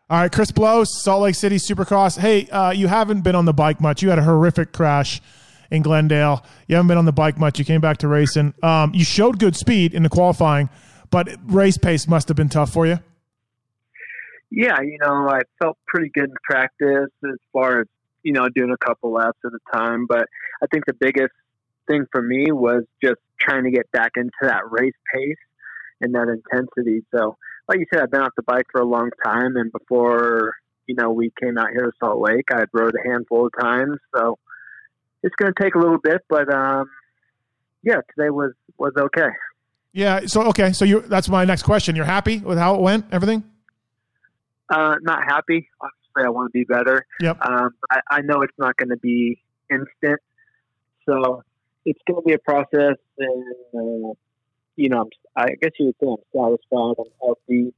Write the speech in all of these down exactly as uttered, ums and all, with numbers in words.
All right, Chris Blows, Salt Lake City Supercross. Hey, uh, you haven't been on the bike much. You had a horrific crash in Glendale. You haven't been on the bike much. You came back to racing. Um, you showed good speed in the qualifying, but race pace must have been tough for you. Yeah, you know, I felt pretty good in practice as far as, you know, doing a couple laps at a time. But I think the biggest thing for me was just trying to get back into that race pace and that intensity. So, like you said, I've been off the bike for a long time. And before, you know, we came out here to Salt Lake, I had rode a handful of times. So it's going to take a little bit. But, um, yeah, today was, was okay. Yeah. So, okay. So you that's my next question. You're happy with how it went, everything? Uh, not happy. Obviously, I want to be better. Yep. Um, I, I know it's not going to be instant, so it's going to be a process. And uh, you know, I'm, I guess you would say I'm satisfied. I'm healthy.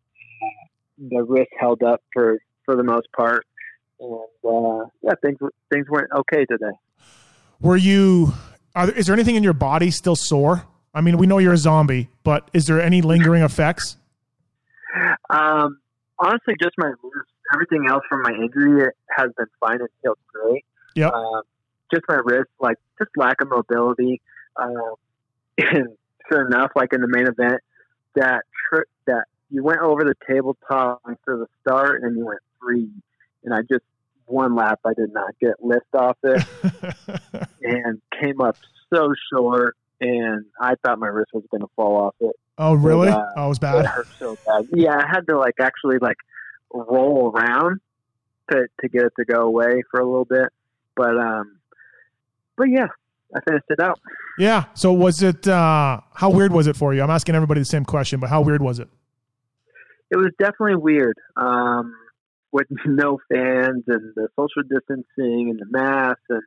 The wrist held up for, for the most part, and uh, yeah, things things went okay today. Were you? Are there, is there anything in your body still sore? I mean, we know you're a zombie, but is there any lingering effects? Um. Honestly, just my wrist. Everything else from my injury has been fine and feels great. Yep. Um, just my wrist, like just lack of mobility. Um, and sure enough, like in the main event, that trip that you went over the tabletop for the start and you went three, and I just one lap I did not get lift off it, and came up so short, and I thought my wrist was going to fall off it. Oh, really? But, uh, oh, it was bad. It hurt so bad. Yeah, I had to like actually like roll around to to get it to go away for a little bit. But um, but yeah, I finished it out. Yeah. So was it? Uh, how weird was it for you? I'm asking everybody the same question, but how weird was it? It was definitely weird. Um, with no fans and the social distancing and the masks and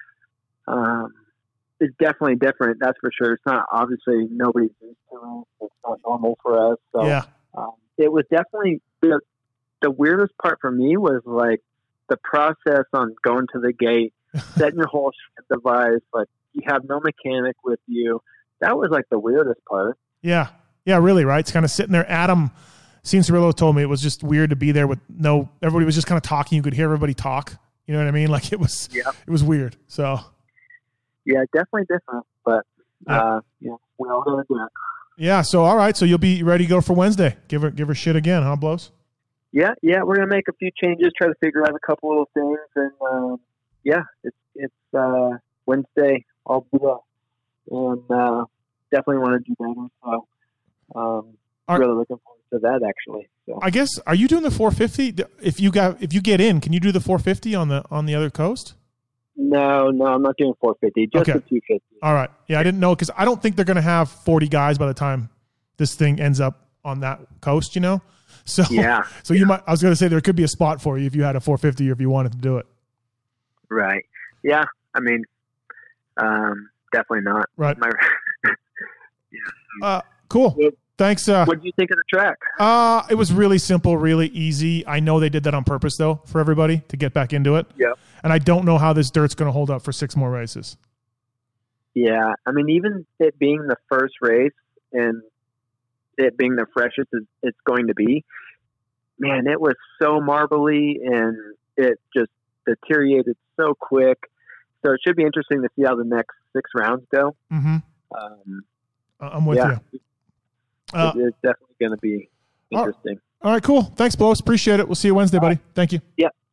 um. It's definitely different, that's for sure. It's not, obviously, nobody's used to it. It's not normal for us. So yeah. um, it was definitely, the, the weirdest part for me was, like, the process on going to the gate, setting your whole device, like, you have no mechanic with you. That was, like, the weirdest part. Yeah. Yeah, really, right? It's kind of sitting there. Adam Cianciarillo told me it was just weird to be there with no, everybody was just kind of talking. You could hear everybody talk. You know what I mean? Like, it was, yeah. it was weird. So... Yeah, definitely different, but yeah, uh, yeah, we all gonna do it. Yeah, so all right, so you'll be ready to go for Wednesday. Give her, give her shit again, huh, Blows? Yeah, yeah, we're gonna make a few changes, try to figure out a couple little things, and um, yeah, it's it's uh, Wednesday. I'll do that, and uh, definitely want to do better. So, um, are, really looking forward to that. Actually, so. I guess are you doing the four fifty? If you got if you get in, can you do the four fifty on the on the other coast? No, no, I'm not doing four fifty, just okay. the two fifty. All right. Yeah, I didn't know because I don't think they're going to have forty guys by the time this thing ends up on that coast, you know? So, yeah. so you might, I was going to say there could be a spot for you if you had a four fifty or if you wanted to do it. Right. Yeah. I mean, um, definitely not. Right. My, yeah. Uh, cool. It, Thanks. Uh, what did you think of the track? Uh, it was really simple, really easy. I know they did that on purpose, though, for everybody to get back into it. Yeah. And I don't know how this dirt's going to hold up for six more races. Yeah. I mean, even it being the first race and it being the freshest it's going to be, man, it was so marbly and it just deteriorated so quick. So it should be interesting to see how the next six rounds go. Mm-hmm. Um, I'm with yeah. you. Uh, it's definitely going to be interesting. All right, cool. Thanks, Blows. Appreciate it. We'll see you Wednesday, buddy. Thank you. Yeah.